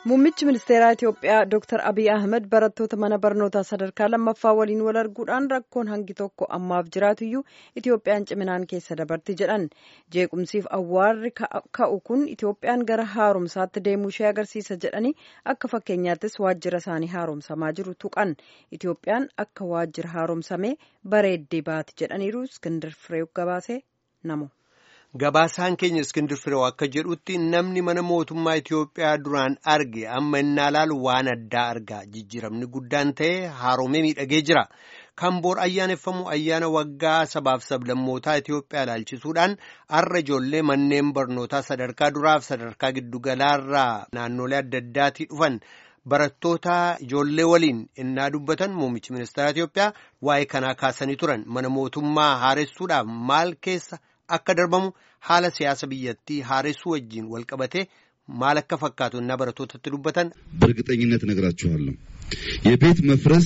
Muummichi ministeeraa Itiyoophiyaa Dr. Abiy Ahmed barattoota mana barnootaa sadarkaa lammaffaa waliin wal arguudhaan rakkoon hangi tokko ammaaf jiraatuyyuu Itiyoophiyaan ciminaan keessa dabarti jedhan. Jeequmsiif awwaarri ka'u kun Itiyoophiyaan gara haaromsaatti deemuu ishee agarsiisa jedhanii akka fakkeenyaattis waajjira isaanii haaromsamaa jiru tuqan. Itiyoophiyaan akka waajjira haaromsamee bareeddee baati jedhaniiru. Iskindir Fireew gabaasee namo. Gabaasaan keenya Iskindir Fireew akka jedhutti namni mana mootummaa Itiyoophiyaa duraan arge amma innaa laalu waan addaa argaa. Jijjiiramni guddaan ta'e haaromee miidhagee jira. Kan boor ayyaaneffamu ayyaana waggaa sabaaf sablammootaa Itiyoophiyaa ilaalchisuudhaan har'a ijoollee manneen barnootaa sadarkaa duraaf sadarkaa giddugalaarraa naannolee adda addaatii dhufan barattoota ijoollee waliin innaa dubbatan muummichi ministeera Itiyoophiyaa waa'ee kanaa kaasanii turan. Mana mootummaa haaressuudhaaf maal keessa akka darbamu haala siyaasa biyyattii haaressuu wajjin wal qabatee maal akka fakkaatu እና barattootatti dubbatan በእርግጠኝነት ነግራችኋለሁ የቤት መፍረስ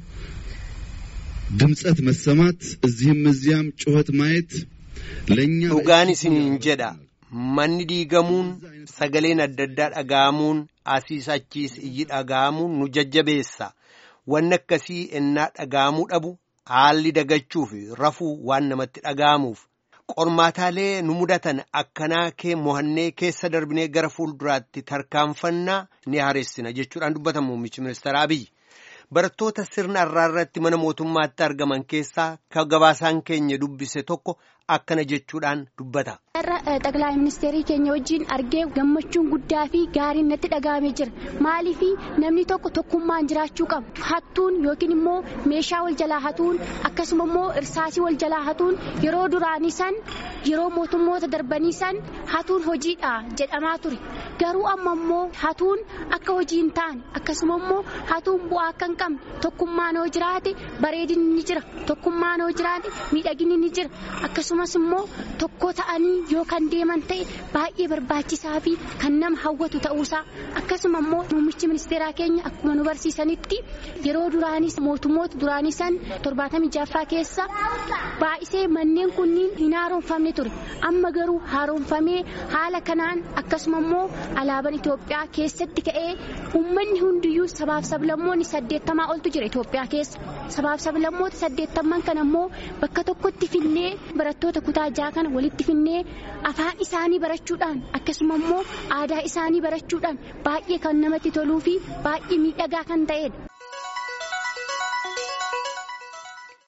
ድምጸት መሰማት እዚህም እዚያም ጩኸት ማየት ለኛ ኡጋኒ ሲንጀዳ manni diigamuun sagaleen adda addaa dhaga'amuun asiisachiis iyyi dhaga'amuun nu jajjabeessa wanni akkasii ennaa dhaga'amuu dhabu haalli dagachuu fi rafuu waan namatti dhaga'amuuf qormaataalee nu mudatan akkanaa kee mohannee keessa darbinee gara fuulduraatti tarkaanfannaa ni haaressina jechuudhaan dubbatan muummichi ministeera Abiy. Barattoota sirna irratti mana mootummaatti argaman keessaa kan gabaasaan keenya dubbise tokko akkana jechuudhaan dubbata. Xaqilaa ministeerii keenya wajjin argee gammachuun guddaa fi gaariin natti dhaga'amee jira. Maaliif namni tokko tokkummaan jiraachuu qaba. Hattuun yookiin immoo meeshaa wal jalaa hatuun akkasuma immoo irsaasii wal jalaa hatuun yeroo duraanii san yeroo mootummoota darbanii san hatuun hojiidha jedhamaa ture. Garuu amma immoo hatuun akka hojii hin taane akkasuma immoo hatuun bu'aa akka hin qabne tokkummaan hoo jiraate bareedinni ni jira. Tokkummaan hoo jiraate miidhaginni ni jira. Akkasumas immoo tokko ta'anii yoo kan deeman ta'e baay'ee barbaachisaa fi kan nama hawwatu ta'uusaa akkasuma immoo muummichi ministeeraa keenya akkuma nu barsiisanitti yeroo duraanis mootummoota duraanii san 76 keessa baay'isee manneen kunniin hin haaromfamne ture. Amma garuu haaromfamee haala kanaan akkasuma immoo alaabaan Itoophiyaa keessatti ka'ee uummanni hundiyyuu sabaaf sablammoonni 80 oltu jira Itoophiyaa keessa. Sabaaf sablammoota 80 kana immoo bakka tokkotti finnee barattoota kutaa 6 kana walitti finnee afaan isaanii barachuudhaan akkasuma immoo aadaa isaanii barachuudhaan baay'ee kan namatti toluu fi baay'ee miidhagaa kan ta'edha.